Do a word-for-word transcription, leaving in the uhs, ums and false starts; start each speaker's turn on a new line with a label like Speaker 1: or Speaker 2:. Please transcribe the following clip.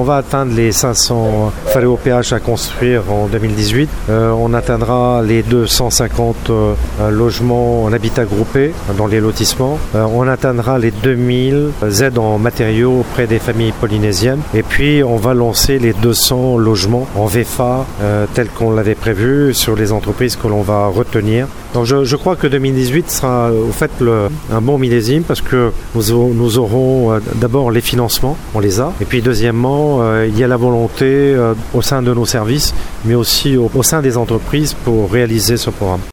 Speaker 1: on va atteindre les cinq cents F A L E O P H à construire en deux mille dix-huit. Euh, on atteindra les deux cent cinquante euh, logements en habitat groupé dans les lotissements. Euh, on atteindra les deux mille aides en matériaux auprès des familles polynésiennes. Et puis, on va lancer les deux cents logements en V F A euh, tels qu'on l'avait prévu sur les entreprises que l'on va retenir. Donc, je, je crois que deux mille dix-huit sera au fait le, un bon millésime parce que nous, nous aurons euh, d'abord les financements, on les a. Et puis, deuxièmement, euh, il y a la volonté euh, au sein de nos services, mais aussi au, au sein des entreprises pour réaliser ce programme.